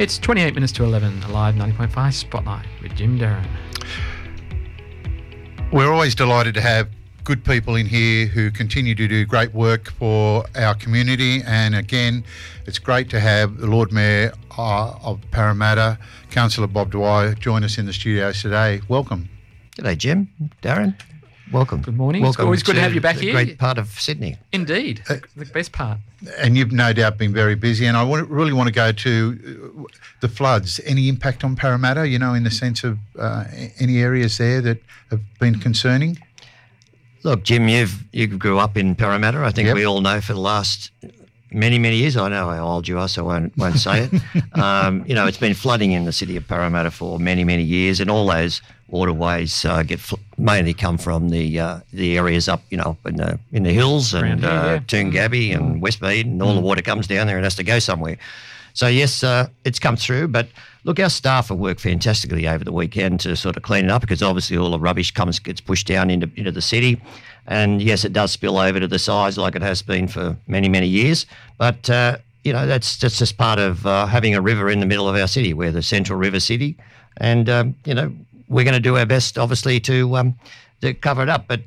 It's 28 minutes to 11, a live 90.5 Spotlight with Jim Darren. We're always delighted to have good people in here who continue to do great work for our community, and again, it's great to have the Lord Mayor of Parramatta, Councillor Bob Dwyer, join us in the studios today. Welcome. G'day, Jim, Darren. Welcome. Good morning. Welcome. It's always good to have you back here. Great part of Sydney. Indeed, the best part. And you've no doubt been very busy, and I really want to go to the floods. Any impact on Parramatta, in the sense of any areas there that have been concerning? Look, Jim, you grew up in Parramatta. I think Yep. we all know for the last many, many years. I know how old you are, so I won't say it. It's been flooding in the city of Parramatta for many, many years, and all those waterways mainly come from the areas up, in the hills and Toongabbie and Westmead, and all the water comes down there and has to go somewhere. So yes, it's come through, but look, our staff have worked fantastically over the weekend to sort of clean it up, because obviously all the rubbish gets pushed down into the city, and yes, it does spill over to the sides like it has been for many, many years. But that's just part of having a river in the middle of our city. We're the central river city, and we're going to do our best, obviously, to cover it up, but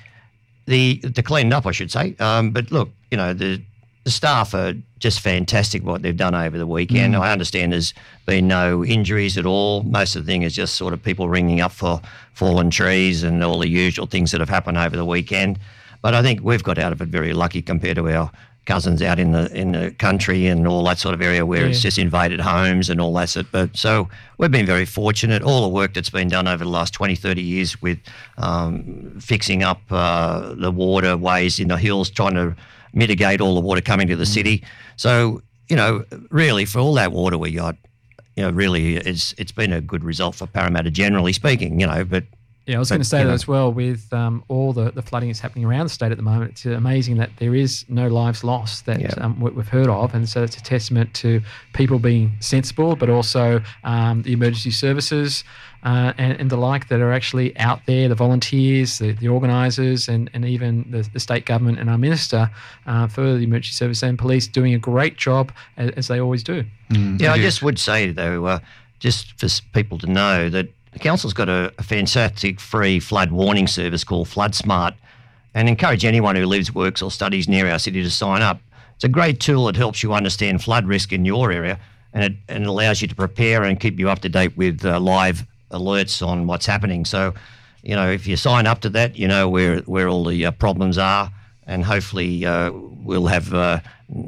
to clean it up, I should say. But look, the staff are just fantastic what they've done over the weekend. I understand there's been no injuries at all. Most of the thing is just sort of people ringing up for fallen trees and all the usual things that have happened over the weekend. But I think we've got out of it very lucky compared to our cousins out in the country and all that sort of area where it's just invaded homes and all that sort. But so we've been very fortunate. All the work that's been done over the last 20, 30 years with fixing up the waterways in the hills, trying to mitigate all the water coming to the city. So, really for all that water we got, really it's been a good result for Parramatta generally speaking, but yeah, I was going to say that as well. With all the flooding that's happening around the state at the moment, it's amazing that there is no lives lost that we've heard of, and so it's a testament to people being sensible, but also the emergency services and the like that are actually out there, the volunteers, the organisers, and even the state government and our minister for the emergency service and police doing a great job as they always do. I just would say though, just for people to know that the council's got a fantastic free flood warning service called Flood Smart, and encourage anyone who lives, works or studies near our city to sign up. It's a great tool that helps you understand flood risk in your area, and it allows you to prepare and keep you up to date with live alerts on what's happening. So, if you sign up to that, where all the problems are, and hopefully we'll have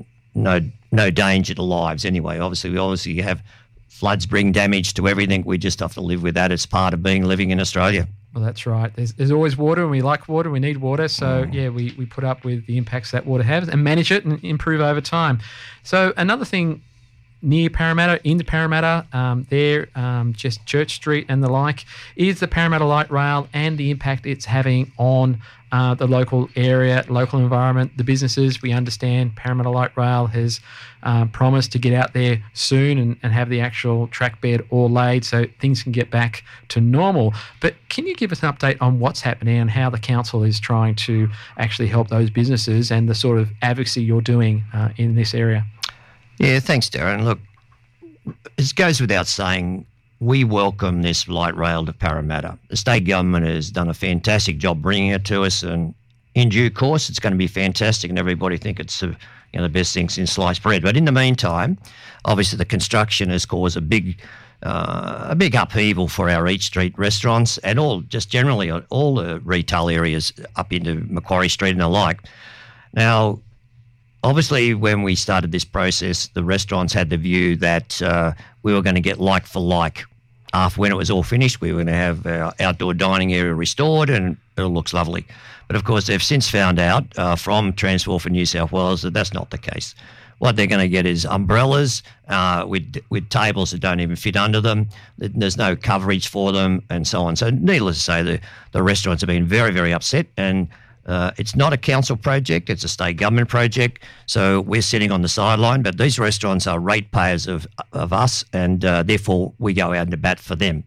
no danger to lives anyway. Obviously you have floods bring damage to everything. We just have to live with that. It's part of living in Australia. Well, that's right. There's always water, and we like water. We need water. So, we put up with the impacts that water has and manage it and improve over time. So another thing near Parramatta, into Parramatta, just Church Street and the like, is the Parramatta Light Rail and the impact it's having on the local area, local environment, the businesses. We understand Parramatta Light Rail has promised to get out there soon and have the actual track bed all laid so things can get back to normal. But can you give us an update on what's happening and how the council is trying to actually help those businesses and the sort of advocacy you're doing in this area? Yeah, thanks, Darren. Look, it goes without saying, we welcome this light rail to Parramatta. The state government has done a fantastic job bringing it to us, and in due course, it's going to be fantastic, and everybody think it's the best thing since sliced bread. But in the meantime, obviously the construction has caused a big upheaval for our Eat Street restaurants and all the retail areas up into Macquarie Street and the like. Now, obviously, when we started this process, the restaurants had the view that we were going to get like for like. When it was all finished, we were going to have our outdoor dining area restored, and it all looks lovely. But of course, they've since found out from Transport for New South Wales that that's not the case. What they're going to get is umbrellas with tables that don't even fit under them. There's no coverage for them, and so on. So needless to say, the restaurants have been very, very upset, and it's not a council project, it's a state government project. So we're sitting on the sideline, but these restaurants are ratepayers of us, and therefore we go out and bat for them.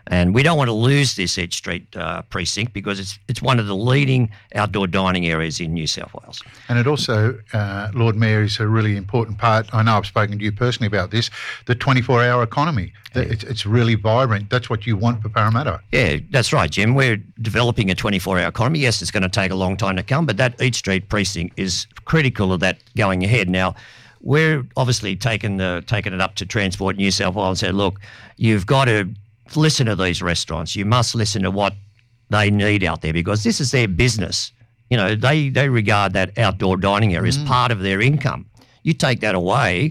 And we don't want to lose this Edge Street precinct because it's one of the leading outdoor dining areas in New South Wales. And it also, Lord Mayor, is a really important part. I know I've spoken to you personally about this, the 24-hour economy. It's really vibrant. That's what you want for Parramatta. Yeah, that's right, Jim. We're developing a 24-hour economy. Yes, it's going to take a long time to come, but that Edge Street precinct is critical of that going ahead. Now, we're obviously taking it up to Transport New South Wales and said, look, you've got to listen to these restaurants. You must listen to what they need out there because this is their business. You know, they regard that outdoor dining area as part of their income. You take that away,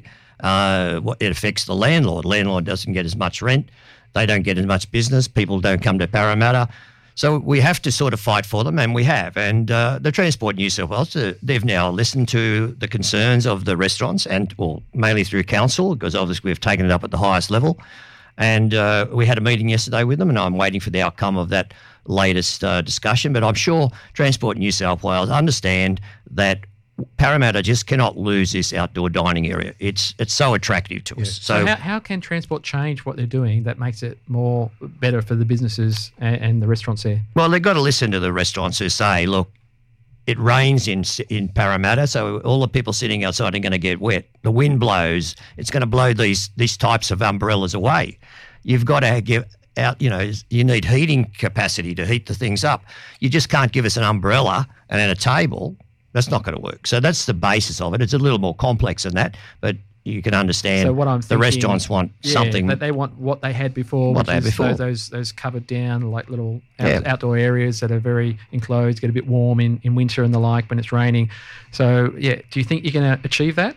it affects the landlord. Landlord doesn't get as much rent. They don't get as much business. People don't come to Parramatta. So we have to sort of fight for them, and we have. And the Transport New South Wales, they've now listened to the concerns of the restaurants mainly through council because obviously we've taken it up at the highest level. And we had a meeting yesterday with them, and I'm waiting for the outcome of that latest discussion. But I'm sure Transport New South Wales understand that Parramatta just cannot lose this outdoor dining area. It's so attractive to us. So how can Transport change what they're doing that makes it more better for the businesses and the restaurants there? Well, they've got to listen to the restaurants who say, look, it rains in Parramatta, so all the people sitting outside are going to get wet. The wind blows. It's going to blow these types of umbrellas away. You've got to get out, you need heating capacity to heat the things up. You just can't give us an umbrella and then a table. That's not going to work. So that's the basis of it. It's a little more complex than that, but you can understand so what I'm thinking, the restaurants want something. That they want what they had before, those covered down like little outdoor areas that are very enclosed, get a bit warm in winter and the like when it's raining. So, do you think you're going to achieve that?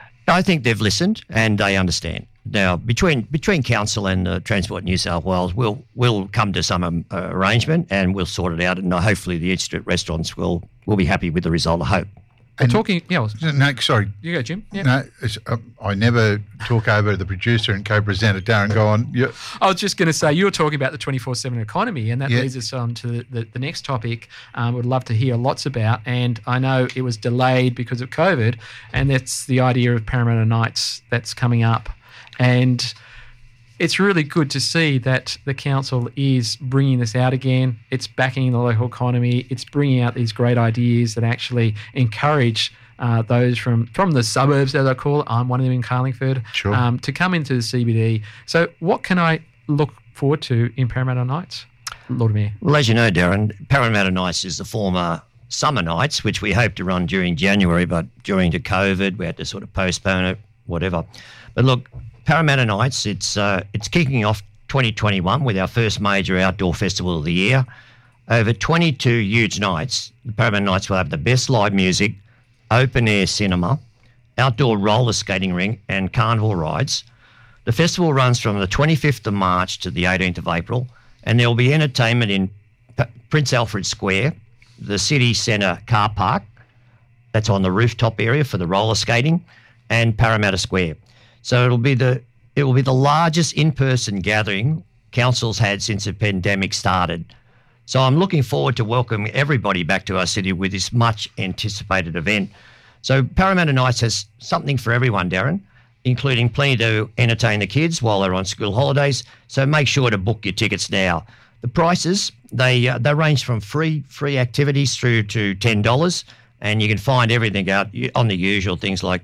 I think they've listened and they understand. Now, between council and Transport New South Wales, we'll come to some arrangement and we'll sort it out, and hopefully the Edge Street restaurants will be happy with the result, I hope. And talking, no, sorry. You go, Jim. Yeah. No, I never talk over the producer and co-presenter, Darren. Go on. Yeah. I was just going to say, you were talking about the 24/7 economy, and that leads us on to the next topic. Would love to hear lots about, and I know it was delayed because of COVID, and that's the idea of Parramatta Nights that's coming up, and it's really good to see that the council is bringing this out again. It's backing the local economy. It's bringing out these great ideas that actually encourage those from the suburbs, as I call it. I'm one of them in Carlingford, to come into the CBD. So what can I look forward to in Parramatta Nights, Lord Mayor? Well, as you know, Darren, Parramatta Nights is the former Summer Nights, which we hoped to run during January, but during the COVID, we had to sort of postpone it, whatever. But look, Parramatta Nights, it's kicking off 2021 with our first major outdoor festival of the year. Over 22 huge nights, the Parramatta Nights will have the best live music, open-air cinema, outdoor roller skating ring and carnival rides. The festival runs from the 25th of March to the 18th of April, and there will be entertainment in Prince Alfred Square, the city centre car park, that's on the rooftop area for the roller skating, and Parramatta Square. So it will be the largest in-person gathering council's had since the pandemic started. So I'm looking forward to welcoming everybody back to our city with this much anticipated event. So Parramatta Nights has something for everyone, Darren, including plenty to entertain the kids while they're on school holidays. So make sure to book your tickets now. The prices, they range from free activities through to $10, and you can find everything out on the usual things like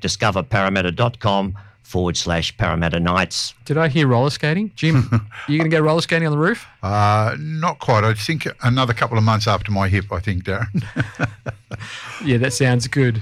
discoverparramatta.com/Parramatta Nights. Did I hear roller skating? Jim, you going to go roller skating on the roof? Not quite. I think another couple of months after my hip, I think, Darren. Yeah, that sounds good.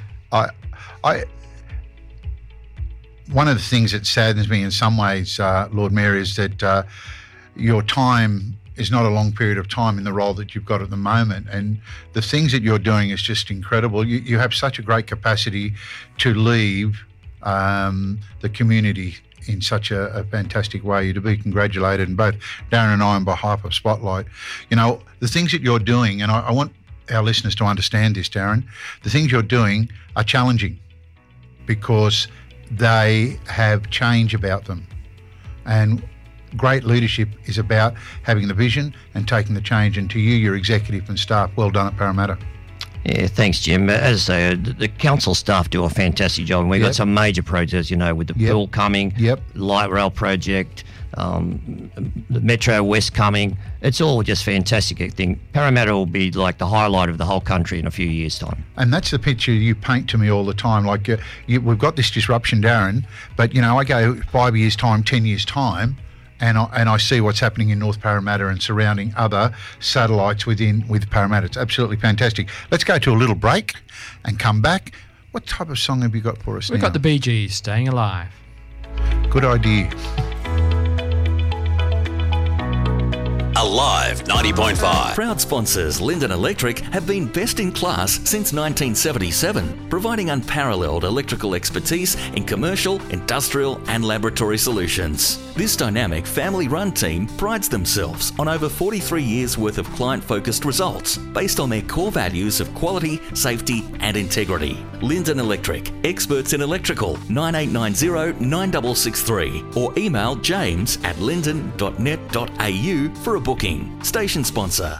One of the things that saddens me in some ways, Lord Mayor, is that your time is not a long period of time in the role that you've got at the moment. And the things that you're doing is just incredible. You have such a great capacity to leave the community in such a fantastic way. You're to be congratulated, and both Darren and I on behalf of Spotlight. You know, the things that you're doing, and I want our listeners to understand this, Darren, the things you're doing are challenging because they have change about them. And great leadership is about having the vision and taking the change. And to you, your executive and staff, well done at Parramatta. Yeah, thanks, Jim. As I say, the council staff do a fantastic job, and we've got some major projects, with the pool coming, light rail project, the Metro West coming. It's all just fantastic. I think Parramatta will be like the highlight of the whole country in a few years' time. And that's the picture you paint to me all the time. Like, we've got this disruption, Darren, but, I go 5 years' time, 10 years' time, and I see what's happening in North Parramatta and surrounding other satellites with Parramatta. It's absolutely fantastic. Let's go to a little break and come back. What type of song have you got for us now? We've got the Bee Gees, Staying Alive. Good idea. Alive 90.5. Proud sponsors Linden Electric have been best in class since 1977, providing unparalleled electrical expertise in commercial, industrial and laboratory solutions. This dynamic family-run team prides themselves on over 43 years worth of client-focused results based on their core values of quality, safety and integrity. Linden Electric, experts in electrical, 9890 9663 or email james@linden.net.au for a booking. Station sponsor.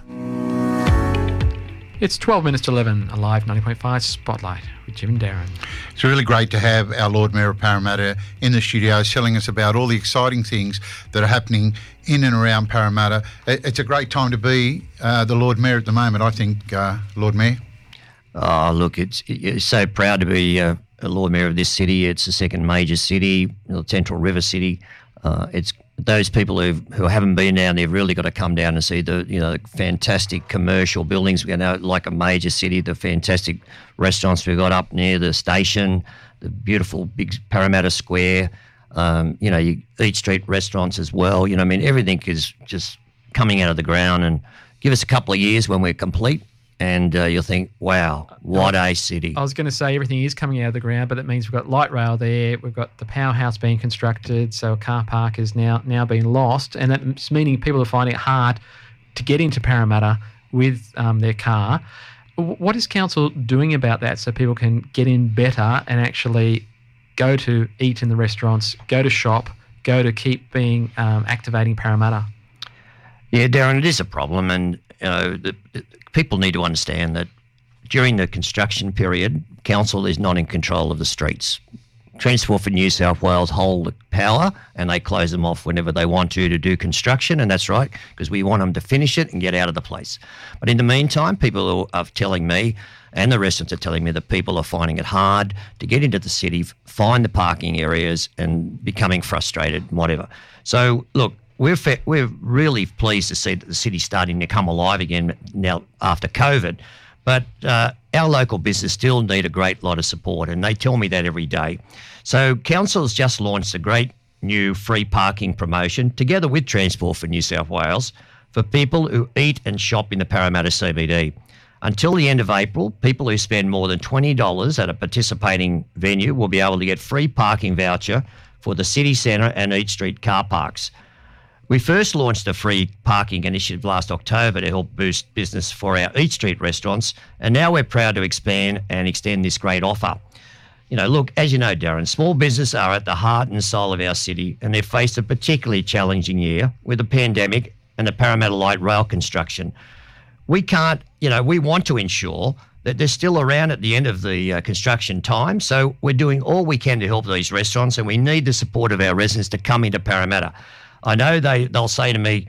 It's 12 minutes to 11, Alive 90.5 Spotlight with Jim and Darren. It's really great to have our Lord Mayor of Parramatta in the studio telling us about all the exciting things that are happening in and around Parramatta. It's a great time to be the Lord Mayor at the moment, I think, Lord Mayor. Oh, look, it's so proud to be a Lord Mayor of this city. It's the second major city, the Central River City. It's those people who haven't been down there have really got to come down and see the fantastic commercial buildings. We know, like a major city, the fantastic restaurants we've got up near the station, the beautiful big Parramatta Square. You Eat Street restaurants as well. Everything is just coming out of the ground. And give us a couple of years when we're complete, and you'll think, wow, what a city. I was going to say everything is coming out of the ground, but that means we've got light rail there. We've got the powerhouse being constructed, so a car park is now being lost, and that's meaning people are finding it hard to get into Parramatta with their car. What is council doing about that so people can get in better and actually go to eat in the restaurants, go to shop, go to keep being activating Parramatta? Yeah, Darren, it is a problem, and people need to understand that during the construction period, council is not in control of the streets. Transport for New South Wales hold the power, and they close them off whenever they want to do construction, and that's right, because we want them to finish it and get out of the place. But in the meantime, people are telling me, and the residents are telling me, that people are finding it hard to get into the city, find the parking areas, and becoming frustrated and whatever. So, look, we're really pleased to see that the city's starting to come alive again now after COVID. But our local business still need a great lot of support, and they tell me that every day. So council has just launched a great new free parking promotion together with Transport for New South Wales for people who eat and shop in the Parramatta CBD. Until the end of April, people who spend more than $20 at a participating venue will be able to get free parking voucher for the city centre and Eat Street car parks. We first launched a free parking initiative last October to help boost business for our Eat Street restaurants, and now we're proud to expand and extend this great offer. Look, as you know, Darren, small business are at the heart and soul of our city, and they've faced a particularly challenging year with the pandemic and the Parramatta Light Rail construction. We want to ensure that they're still around at the end of the construction time, so we're doing all we can to help these restaurants, and we need the support of our residents to come into Parramatta. I know they'll say to me,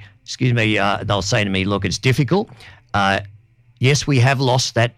look, it's difficult. Yes, we have lost that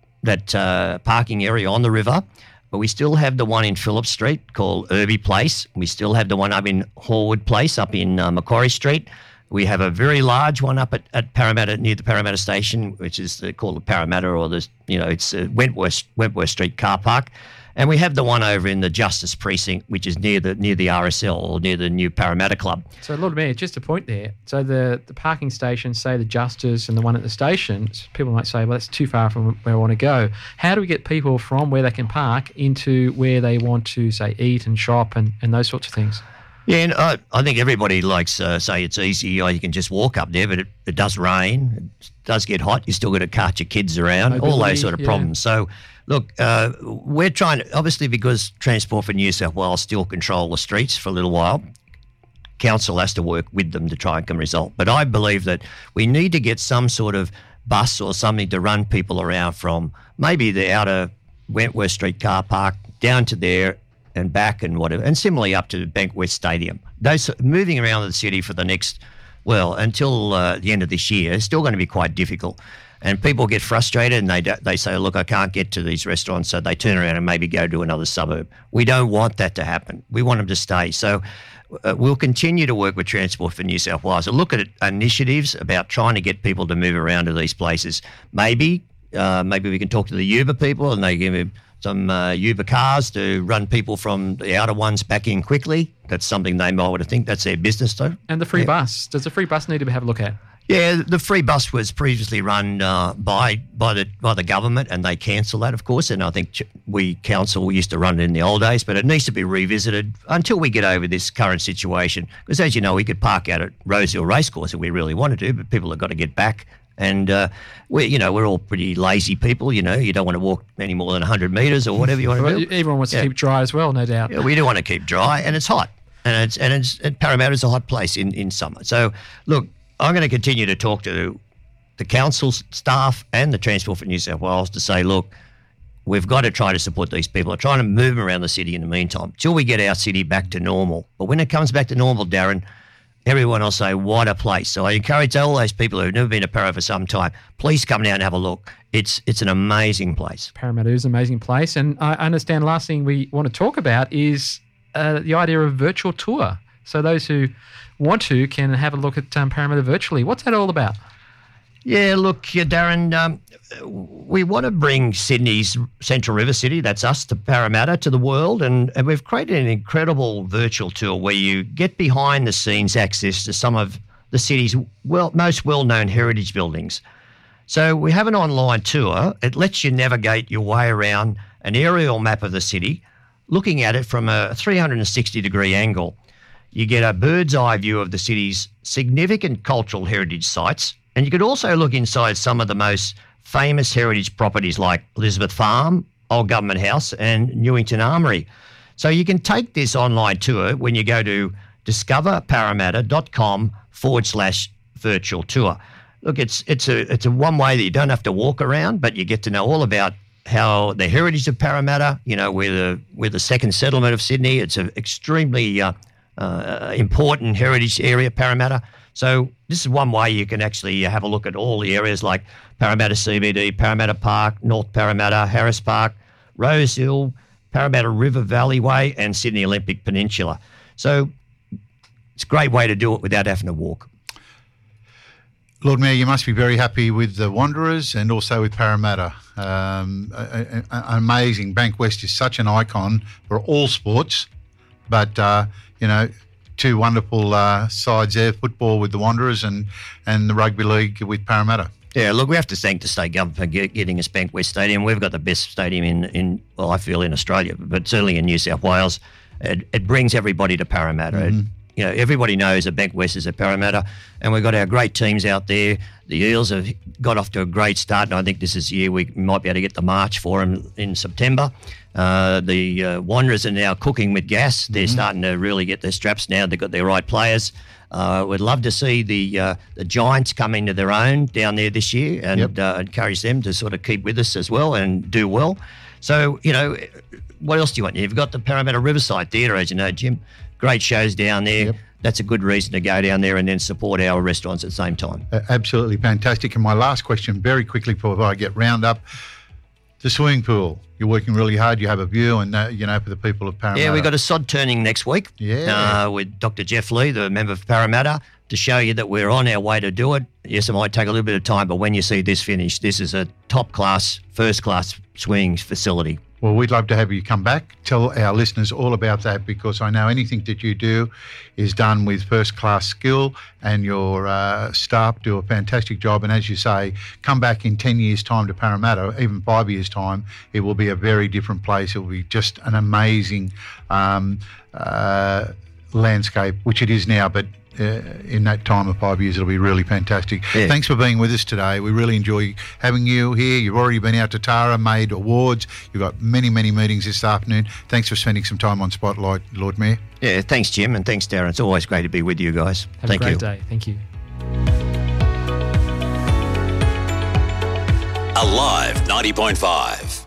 parking area on the river, but we still have the one in Phillip Street called Irby Place. We still have the one up in Horwood Place up in Macquarie Street. We have a very large one up at Parramatta, near the Parramatta station, which is called the Parramatta, or it's Wentworth Street car park. And we have the one over in the Justice Precinct, which is near the RSL, or near the new Parramatta Club. So, Lord Mayor, just a point there. So the parking stations, say the Justice and the one at the station, people might say, well, that's too far from where I want to go. How do we get people from where they can park into where they want to, say, eat and shop and those sorts of things? Yeah, and I think everybody likes say it's easy. You can just walk up there, but it does rain, it does get hot. You still got to cart your kids around, all those sort of problems. So, look, we're trying to, obviously, because Transport for New South Wales still control the streets for a little while, council has to work with them to try and come result. But I believe that we need to get some sort of bus or something to run people around from maybe the outer Wentworth Street car park down to there and back and whatever, and similarly up to Bank West Stadium. Those moving around the city for the next, until the end of this year, is still going to be quite difficult. And people get frustrated and they say, look, I can't get to these restaurants, so they turn around and maybe go to another suburb. We don't want that to happen. We want them to stay. So we'll continue to work with Transport for New South Wales and look at initiatives about trying to get people to move around to these places. Maybe we can talk to the Uber people and they give them some Uber cars to run people from the outer ones back in quickly. That's something they might want to think. That's their business, though. And the free bus. Does the free bus need to have a look at? Yeah, the free bus was previously run by the government, and they cancelled that, of course. And I think we used to run it in the old days, but it needs to be revisited until we get over this current situation. Because as you know, we could park out at Rosehill Racecourse if we really wanted to, but people have got to get back. And we're all pretty lazy people. You don't want to walk any more than 100 metres or whatever you want to do. Everyone wants to keep dry as well, no doubt. Yeah, we do want to keep dry, and it's hot, and Parramatta's a hot place in summer. So look, I'm going to continue to talk to the council staff and the Transport for New South Wales to say, look, we've got to try to support these people. I'm trying to move them around the city in the meantime till we get our city back to normal. But when it comes back to normal, Darren, everyone will say, what a place. So I encourage all those people who have never been to Parramatta for some time, please come down and have a look. It's an amazing place. Parramatta is an amazing place. And I understand last thing we want to talk about is the idea of virtual tour. So those who want to can have a look at Parramatta virtually. What's that all about? Yeah, look, Darren, we want to bring Sydney's Central River City, that's us, to Parramatta, to the world, and we've created an incredible virtual tour where you get behind the scenes access to some of the city's most well-known heritage buildings. So we have an online tour. It lets you navigate your way around an aerial map of the city, looking at it from a 360-degree angle. You get a bird's eye view of the city's significant cultural heritage sites, and you could also look inside some of the most famous heritage properties like Elizabeth Farm, Old Government House, and Newington Armoury. So you can take this online tour when you go to discoverparramatta.com/virtual tour. Look, it's a one way that you don't have to walk around, but you get to know all about how the heritage of Parramatta, we're the second settlement of Sydney. It's an extremely important heritage area, Parramatta. So this is one way you can actually have a look at all the areas like Parramatta CBD, Parramatta Park, North Parramatta, Harris Park, Rosehill, Parramatta River Valleyway, and Sydney Olympic Peninsula. So it's a great way to do it without having to walk. Lord Mayor, you must be very happy with the Wanderers and also with Parramatta. Amazing. Bank West is such an icon for all sports, but two wonderful sides there, football with the Wanderers and the rugby league with Parramatta. Yeah, look, we have to thank the state government for getting us Bank West Stadium. We've got the best stadium I feel in Australia, but certainly in New South Wales. It brings everybody to Parramatta. Mm-hmm. Everybody knows that Bank West is at Parramatta, and we've got our great teams out there. The Eels have got off to a great start, and I think this is the year we might be able to get the march for them in September. The Wanderers are now cooking with gas. They're starting to really get their straps now. They've got their right players. We'd love to see the Giants come into their own down there this year and encourage them to sort of keep with us as well and do well. So, what else do you want? You've got the Parramatta Riverside Theatre, as you know, Jim. Great shows down there. Yep. That's a good reason to go down there and then support our restaurants at the same time. Absolutely fantastic. And my last question, very quickly before I get round up, the swimming pool. You're working really hard. You have a view, and for the people of Parramatta. Yeah, we've got a sod turning next week. Yeah, with Dr. Jeff Lee, the member of Parramatta, to show you that we're on our way to do it. Yes, it might take a little bit of time, but when you see this finished, this is a top class, first class swimming facility. Well, we'd love to have you come back, tell our listeners all about that, because I know anything that you do is done with first-class skill, and your staff do a fantastic job. And as you say, come back in 10 years' time to Parramatta, even 5 years' time, it will be a very different place. It will be just an amazing landscape, which it is now, but in that time of 5 years, it'll be really fantastic. Yeah. Thanks for being with us today. We really enjoy having you here. You've already been out to Tara, made awards. You've got many, many meetings this afternoon. Thanks for spending some time on Spotlight, Lord Mayor. Yeah, thanks, Jim, and thanks, Darren. It's always great to be with you guys. Have a great day. Thank you. Alive 90.5.